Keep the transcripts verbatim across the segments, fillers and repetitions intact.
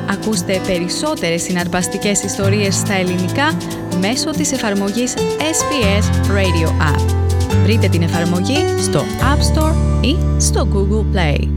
Ακούστε περισσότερες συναρπαστικές ιστορίες στα ελληνικά μέσω της εφαρμογής ες μπι ες Radio App. Βρείτε την εφαρμογή στο App Store ή στο Google Play.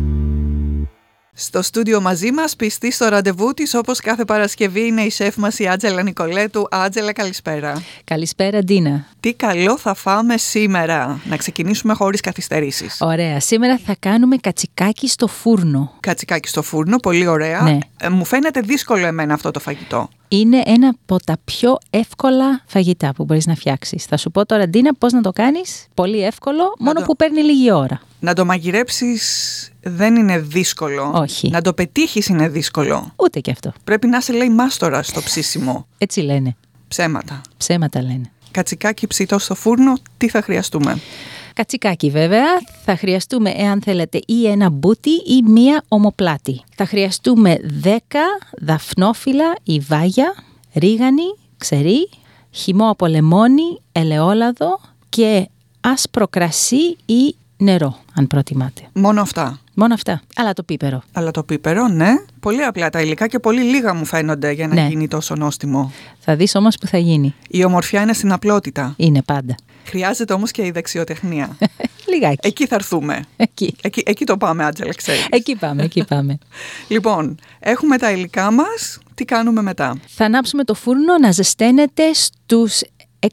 Στο στούντιο μαζί μας, πιστή στο ραντεβού της, όπως κάθε Παρασκευή, είναι η σεφ μας η Άντζελα Νικολέτου. Άντζελα, καλησπέρα. Καλησπέρα, Ντίνα. Τι καλό θα φάμε σήμερα. Να ξεκινήσουμε χωρίς καθυστερήσεις. Ωραία. Σήμερα θα κάνουμε κατσικάκι στο φούρνο. Κατσικάκι στο φούρνο, πολύ ωραία. Ναι. Ε, μου φαίνεται δύσκολο εμένα αυτό το φαγητό. Είναι ένα από τα πιο εύκολα φαγητά που μπορείς να φτιάξεις. Θα σου πω τώρα, Ντίνα, πώς να το κάνεις. Πολύ εύκολο, μόνο το... που παίρνει λίγη ώρα. Να το μαγειρέψεις δεν είναι δύσκολο. Όχι. Να το πετύχεις είναι δύσκολο. Ούτε και αυτό. Πρέπει να σε λέει μάστορα στο ψήσιμο. Έτσι λένε. Ψέματα. Ψέματα λένε. Κατσικάκι ψητό στο φούρνο, τι θα χρειαστούμε? Κατσικάκι βέβαια, θα χρειαστούμε, εάν θέλετε, ή ένα μπούτι ή μία ομοπλάτη. Θα χρειαστούμε δέκα δαφνόφυλλα ή βάγια, ρίγανη, ξερή, χυμό από λεμόνι, ελαιόλαδο και άσπρο κρασί ή νερό, αν προτιμάτε. Μόνο αυτά. Μόνο αυτά. Αλλά το πίπερο. Αλλά το πίπερο, ναι. Πολύ απλά τα υλικά και πολύ λίγα μου φαίνονται για να ναι. γίνει τόσο νόστιμο. Θα δεις όμως που θα γίνει. Η ομορφιά είναι στην απλότητα. Είναι πάντα. Χρειάζεται όμως και η δεξιοτεχνία. Λιγάκι. Εκεί θα έρθουμε. Εκεί. Εκεί, εκεί το πάμε, Άντζελα, ξέρεις. Εκεί πάμε, εκεί πάμε. Λοιπόν, έχουμε τα υλικά μας. Τι κάνουμε μετά? Θα ανάψουμε το φούρνο να ζεσταίνεται στους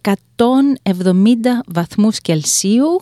εκατόν εβδομήντα βαθμούς Κελσίου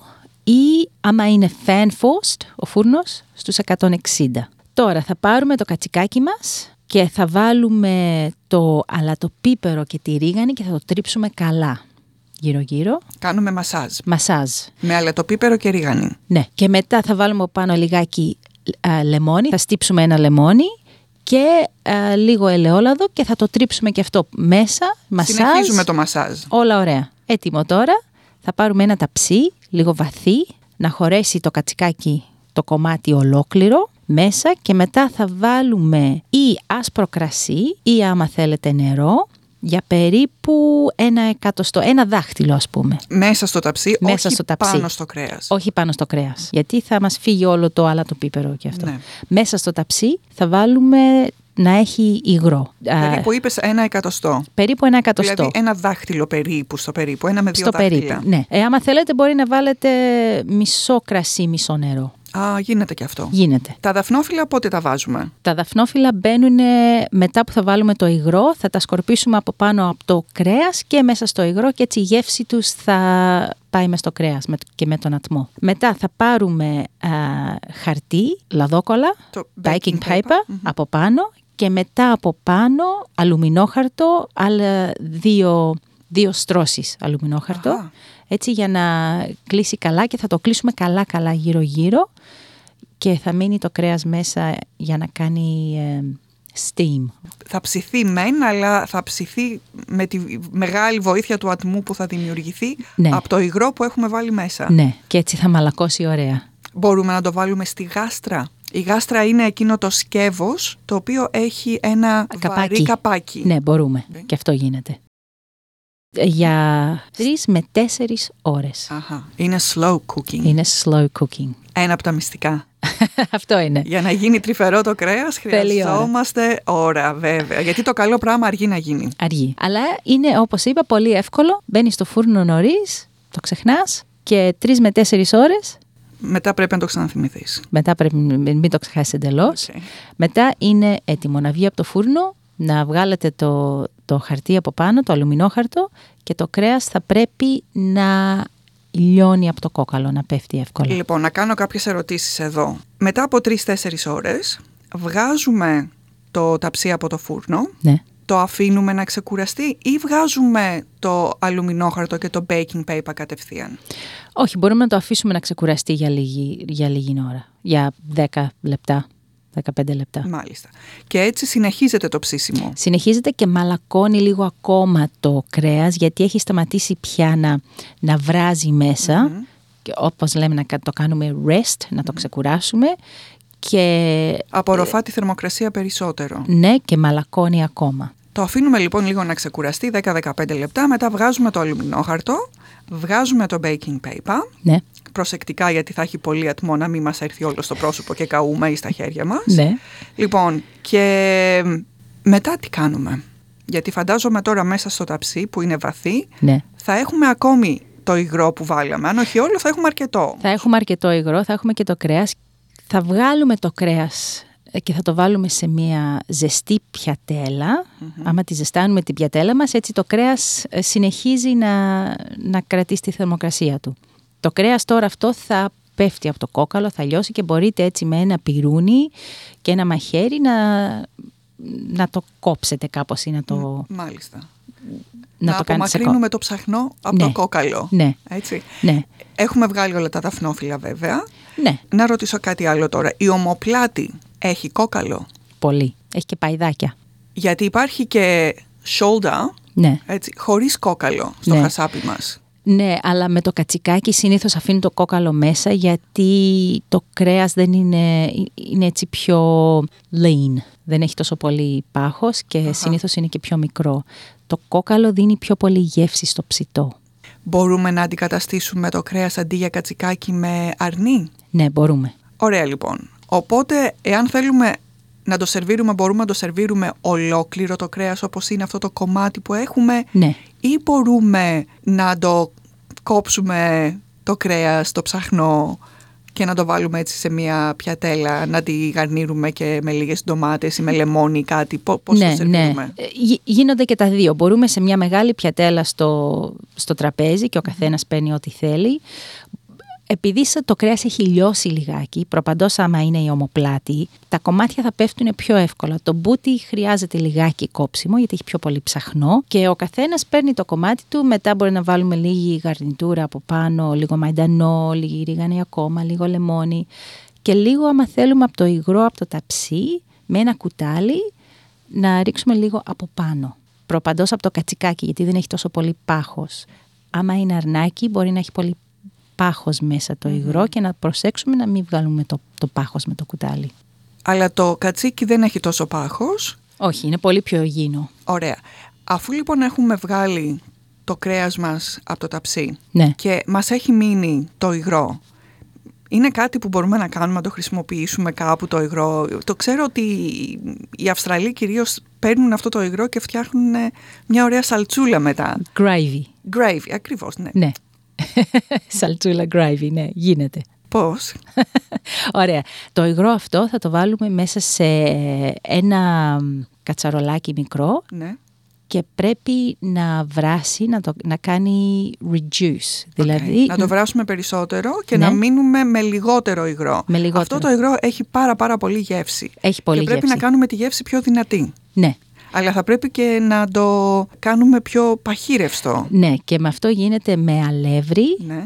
ή άμα είναι fan forced ο φούρνος στους εκατόν εξήντα. Τώρα θα πάρουμε το κατσικάκι μας και θα βάλουμε το αλατοπίπερο και τη ρίγανη και θα το τρίψουμε καλά γύρω γύρω. Κάνουμε μασάζ. Μασάζ. Με αλατοπίπερο και ρίγανη. Ναι. Και μετά θα βάλουμε πάνω λιγάκι α, λεμόνι. Θα στύψουμε ένα λεμόνι και α, λίγο ελαιόλαδο και θα το τρίψουμε και αυτό μέσα. Μασάζ. Συνεχίζουμε το μασάζ. Όλα ωραία. Έτοιμο τώρα. Θα πάρουμε ένα ταψί, λίγο βαθύ, να χωρέσει το κατσικάκι το κομμάτι ολόκληρο μέσα και μετά θα βάλουμε ή άσπρο κρασί ή άμα θέλετε νερό για περίπου ένα εκατοστό, ένα δάχτυλο ας πούμε. Μέσα στο ταψί, μέσα όχι στο ταψί. Πάνω στο κρέας. Όχι πάνω στο κρέας, γιατί θα μας φύγει όλο το αλατοπίπερο και αυτό. Ναι. Μέσα στο ταψί θα βάλουμε να έχει υγρό. Περίπου είπες ένα εκατοστό. Περίπου ένα εκατοστό. Δηλαδή ένα δάχτυλο περίπου, στο περίπου, ένα με δύο στο δάχτυλα. περίπου, ναι. Ε, άμα θέλετε μπορεί να βάλετε μισό κρασί, μισό νερό. Α, γίνεται και αυτό. Γίνεται. Τα δαφνόφυλλα πότε τα βάζουμε? Τα δαφνόφυλλα μπαίνουν μετά που θα βάλουμε το υγρό, θα τα σκορπίσουμε από πάνω από το κρέας και μέσα στο υγρό και έτσι η γεύση τους θα πάει μες στο κρέας και με τον ατμό. Μετά θα πάρουμε α, χαρτί, λαδόκολλα, το baking paper, paper mm-hmm. από πάνω και μετά από πάνω αλουμινόχαρτο, άλλα δύο, δύο στρώσεις αλουμινόχαρτο. Αχα. Έτσι για να κλείσει καλά και θα το κλείσουμε καλά καλά γύρω γύρω και θα μείνει το κρέας μέσα για να κάνει ε, steam. Θα ψηθεί μεν, αλλά θα ψηθεί με τη μεγάλη βοήθεια του ατμού που θα δημιουργηθεί ναι. από το υγρό που έχουμε βάλει μέσα. Ναι, και έτσι θα μαλακώσει ωραία. Μπορούμε να το βάλουμε στη γάστρα. Η γάστρα είναι εκείνο το σκεύος το οποίο έχει ένα καπάκι. Βαρύ καπάκι. Ναι, μπορούμε. Okay. Και αυτό γίνεται. Για τρεις με τέσσερις ώρες. Αχα. Είναι slow cooking. Είναι slow cooking. Ένα από τα μυστικά. Αυτό είναι. Για να γίνει τρυφερό το κρέας χρειαζόμαστε ώρα. ώρα βέβαια. Γιατί το καλό πράγμα αργεί να γίνει. Αργεί. Αλλά είναι όπως είπα πολύ εύκολο. Μπαίνει στο φούρνο νωρίς, το ξεχνάς και τρεις με τέσσερις ώρες. Μετά πρέπει να το ξαναθυμηθείς. Μετά πρέπει να μην το ξεχάσεις εντελώς. Okay. Μετά είναι έτοιμο να βγει από το φούρνο, να βγάλετε το, το χαρτί από πάνω, το αλουμινόχαρτο και το κρέας θα πρέπει να λιώνει από το κόκαλο, να πέφτει εύκολα. Λοιπόν, να κάνω κάποιες ερωτήσεις εδώ. Μετά από τρεις τέσσερις ώρες βγάζουμε το ταψί από το φούρνο. Ναι. Το αφήνουμε να ξεκουραστεί ή βγάζουμε το αλουμινόχαρτο και το baking paper κατευθείαν? Όχι, μπορούμε να το αφήσουμε να ξεκουραστεί για λίγη, για λίγη ώρα. Για δέκα λεπτά, δεκαπέντε λεπτά. Μάλιστα. Και έτσι συνεχίζεται το ψήσιμο. Συνεχίζεται και μαλακώνει λίγο ακόμα το κρέας, γιατί έχει σταματήσει πια να, να βράζει μέσα. Mm-hmm. Και όπως λέμε να το κάνουμε rest, να το mm-hmm. ξεκουράσουμε. Και απορροφά τη θερμοκρασία περισσότερο. Ναι, και μαλακώνει ακόμα. Το αφήνουμε λοιπόν λίγο να ξεκουραστεί δέκα με δεκαπέντε λεπτά, μετά βγάζουμε το αλουμινόχαρτο, βγάζουμε το baking paper, ναι. προσεκτικά γιατί θα έχει πολύ ατμό να μην μας έρθει όλο στο πρόσωπο και καούμε ή στα χέρια μας. Ναι. Λοιπόν, και Μετά τι κάνουμε? Γιατί φαντάζομαι τώρα μέσα στο ταψί που είναι βαθύ, ναι. θα έχουμε ακόμη το υγρό που βάλαμε. Αν όχι όλο, θα έχουμε αρκετό. Θα έχουμε αρκετό υγρό, θα έχουμε και το κρέας. Θα βγάλουμε το κρέας και θα το βάλουμε σε μια ζεστή πιατέλα. Mm-hmm. Άμα τη ζεστάνουμε την πιατέλα μας, έτσι το κρέας συνεχίζει να, να κρατήσει τη θερμοκρασία του. Το κρέας τώρα αυτό θα πέφτει από το κόκαλο, θα λιώσει και μπορείτε έτσι με ένα πυρούνι και ένα μαχαίρι να, να το κόψετε κάπως ή να το... Μάλιστα. Να, να το απομακρύνουμε το ψαχνό από ναι. το κόκαλο. Ναι. Έτσι. Ναι. Έχουμε βγάλει όλα τα δαφνόφυλλα βέβαια. Ναι. Να ρωτήσω κάτι άλλο τώρα. Η ομοπλάτη έχει κόκαλο? Πολύ. Έχει και παϊδάκια. Γιατί υπάρχει και shoulder, ναι. έτσι, χωρίς κόκαλο στο ναι. χασάπι μας. Ναι, αλλά με το κατσικάκι συνήθως αφήνει το κόκαλο μέσα γιατί το κρέας δεν είναι, είναι έτσι πιο lean. Δεν έχει τόσο πολύ πάχος και uh-huh. συνήθως είναι και πιο μικρό. Το κόκαλο δίνει πιο πολύ γεύση στο ψητό. Μπορούμε να αντικαταστήσουμε το κρέας αντί για κατσικάκι με αρνί? Ναι, μπορούμε. Ωραία λοιπόν. Οπότε, εάν θέλουμε να το σερβίρουμε, μπορούμε να το σερβίρουμε ολόκληρο το κρέας όπως είναι αυτό το κομμάτι που έχουμε? Ναι. Ή μπορούμε να το κόψουμε το κρέας, το ψαχνό και να το βάλουμε έτσι σε μια πιατέλα, να τη γαρνίρουμε και με λίγες ντομάτες ή με λεμόνι ή κάτι? Πώς ναι, το σερβίρουμε? Ναι. Γίνονται και τα δύο. Μπορούμε σε μια μεγάλη πιατέλα στο, στο τραπέζι και ο καθένας παίρνει ό,τι θέλει. Επειδή το κρέας έχει λιώσει λιγάκι, προπαντός άμα είναι η ομοπλάτη, τα κομμάτια θα πέφτουν πιο εύκολα. Το μπούτι χρειάζεται λιγάκι κόψιμο γιατί έχει πιο πολύ ψαχνό και ο καθένας παίρνει το κομμάτι του, μετά μπορεί να βάλουμε λίγη γαρνιτούρα από πάνω, λίγο μαϊντανό, λίγη ρίγανη ακόμα, λίγο λεμόνι και λίγο άμα θέλουμε από το υγρό, από το ταψί, με ένα κουτάλι να ρίξουμε λίγο από πάνω. Προπαντός από το κατσικάκι γιατί δεν έχει τόσο πολύ πάχος. Άμα είναι αρνάκι μπορεί να έχει πολύ πάχος μέσα το υγρό mm-hmm. και να προσέξουμε να μην βγάλουμε το, το πάχος με το κουτάλι. Αλλά το κατσίκι δεν έχει τόσο πάχος. Όχι, είναι πολύ πιο υγιεινό. Ωραία. Αφού λοιπόν έχουμε βγάλει το κρέας μας από το ταψί ναι. και μας έχει μείνει το υγρό, είναι κάτι που μπορούμε να κάνουμε, να το χρησιμοποιήσουμε κάπου το υγρό? Το ξέρω ότι οι Αυστραλοί κυρίως παίρνουν αυτό το υγρό και φτιάχνουν μια ωραία σαλτσούλα μετά. Gravy. Gravy, ακριβώς, ναι. Ναι. Σαλτσούλα gravy, ναι, γίνεται. Πώς? Ωραία. Το υγρό αυτό θα το βάλουμε μέσα σε ένα κατσαρολάκι μικρό ναι. και πρέπει να βράσει, να, το, να κάνει reduce. Okay. Δηλαδή, να το βράσουμε περισσότερο και ναι. να μείνουμε με λιγότερο υγρό. Με λιγότερο. Αυτό το υγρό έχει πάρα πάρα πολύ γεύση. Έχει πολύ και πρέπει γεύση. να κάνουμε τη γεύση πιο δυνατή. Ναι. Αλλά θα πρέπει και να το κάνουμε πιο παχύρευστο. Ναι, και με αυτό γίνεται με αλεύρι ναι.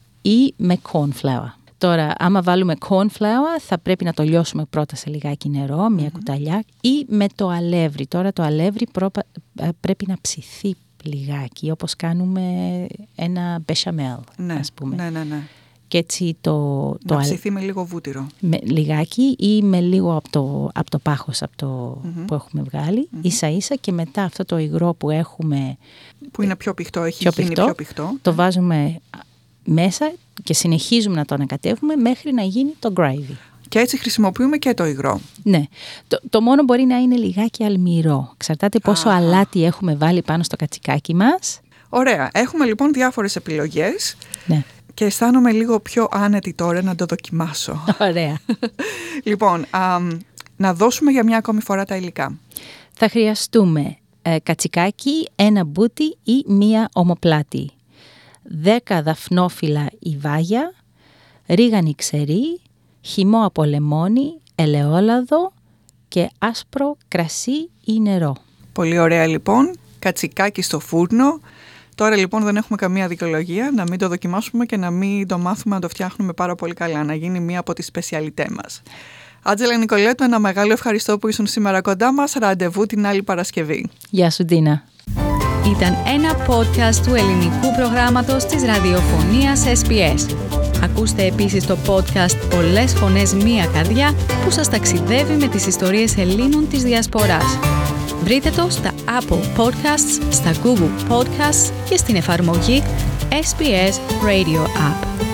ή με corn flour. Τώρα, άμα βάλουμε corn flour, θα πρέπει να το λιώσουμε πρώτα σε λιγάκι νερό, μία mm-hmm. κουταλιά, ή με το αλεύρι. Τώρα το αλεύρι πρόπα, πρέπει να ψηθεί λιγάκι, όπως κάνουμε ένα μπεσαμέλ, ναι. ας πούμε. Ναι, ναι, ναι. Και έτσι το, το να ψηθεί με λίγο βούτυρο. Με λιγάκι ή με λίγο από το, από το πάχος από το, mm-hmm. που έχουμε βγάλει, mm-hmm. ίσα ίσα, και μετά αυτό το υγρό που έχουμε... Που είναι πιο πηχτό, έχει πιο γίνει πηχτό, πιο πηχτό. Το βάζουμε μέσα και συνεχίζουμε να το ανακατεύουμε μέχρι να γίνει το gravy. Και έτσι χρησιμοποιούμε και το υγρό. Ναι. Το, το μόνο μπορεί να είναι λιγάκι αλμυρό. Εξαρτάται πόσο ah. αλάτι έχουμε βάλει πάνω στο κατσικάκι μας. Ωραία. Έχουμε λοιπόν διάφορες επιλογές. Ναι. Και αισθάνομαι λίγο πιο άνετη τώρα να το δοκιμάσω. Ωραία. Λοιπόν, α, να δώσουμε για μια ακόμη φορά τα υλικά. Θα χρειαστούμε ε, κατσικάκι, ένα μπούτι ή μία ομοπλάτη. δέκα δαφνόφυλλα υβάγια, ρίγανη ξερή, χυμό από λεμόνι, ελαιόλαδο και άσπρο κρασί ή νερό. Πολύ ωραία λοιπόν. Κατσικάκι στο φούρνο. Τώρα λοιπόν δεν έχουμε καμία δικαιολογία να μην το δοκιμάσουμε και να μην το μάθουμε να το φτιάχνουμε πάρα πολύ καλά, να γίνει μία από τις σπεσιαλιτέ μας. Άντζελα Νικολέτου, ένα μεγάλο ευχαριστώ που ήσουν σήμερα κοντά μας. Ραντεβού την άλλη Παρασκευή. Γεια σου Ντίνα. Ήταν ένα podcast του ελληνικού προγράμματος της ραδιοφωνίας ες μπι ες. Ακούστε επίσης το podcast «Πολλές φωνές, μία καρδιά» που σας ταξιδεύει με τις ιστορίες Ελλήνων της Διασποράς. Βρείτε το στα Apple Podcasts, στα Google Podcasts και στην εφαρμογή ες μπι ες Radio App.